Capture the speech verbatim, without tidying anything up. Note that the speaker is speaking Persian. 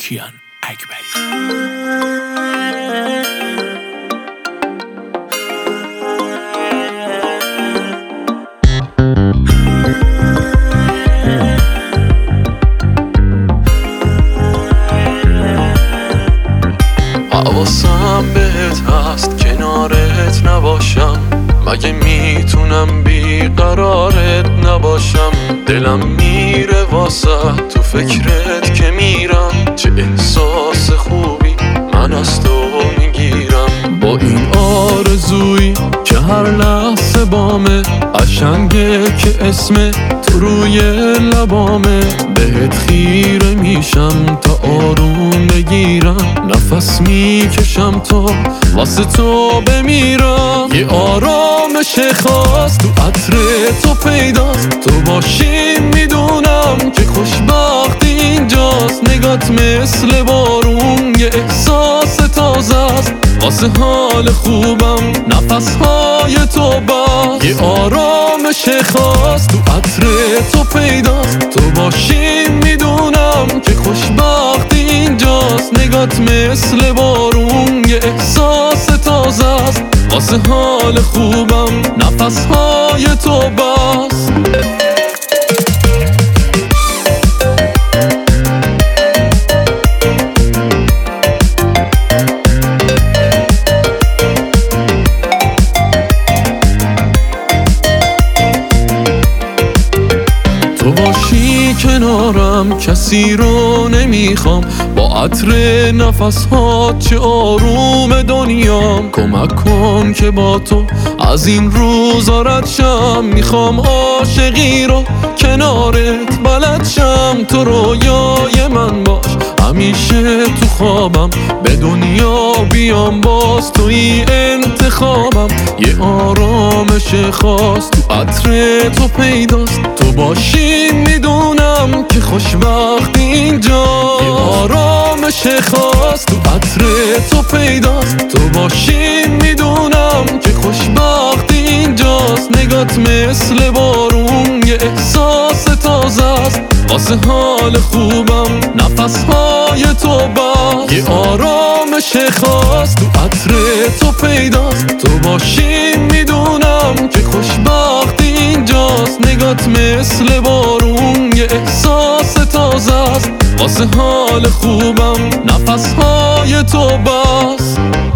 کیان اکبری. حواسم بهت هست کنارت نباشم، مگه میتونم بیقرارت نباشم. دلم میره واسه تو فکرت که میرم، چه احساس خوبی من از تو میگیرم. با این آرزویی که هر لحظه بامه، قشنگه که اسم تو روی لبامه. بهت خیره میشم تا آروم بگیرم، نفس میکشم تا واسه تو بمیرم. یه آرامش خاص تو عطر تو پیداست، تو باشی میدونم که خوشبختی اینجاست. نگات مثل بارون یه احساس تازه است، واسه حال خوبم نفسهای تو باز. یه آرامش خاص تو عطر تو پیداست، تو باشی میدونم که خوشبختی اینجاست. نگات مثل بارون یه احساس تازه است، واسه حال خوبم نفسهای تو باز. تو باشی کنارم کسی رو نمیخوام، با عطر نفس‌هات چه آروم دنیام. کمک کن که با تو از این روزا رد شم، میخوام عاشقی رو کنارت بلد شم. تو رویای من باش همیشه تو خوابم، به دنیا بیام باز توی انتخابم. یه آرامش خاص تو عطر تو پیداست، تو باشی میدونم که خوشبختی اینجا. یه آرامش خاص تو عطر تو پیداست، تو باشی میدونم که خوشبختی اینجاست. نگات مثل بارون یه احساس تازه است، واسه حال خوبم نفسهای تو باز. یه آرامش خاص تو عطر تو پیداست، تو باشی میدونم که خوشبختی اینجاست. نگات مثل بارون یه احساس تازه است، واسه حال خوبم نفسهای تو باز.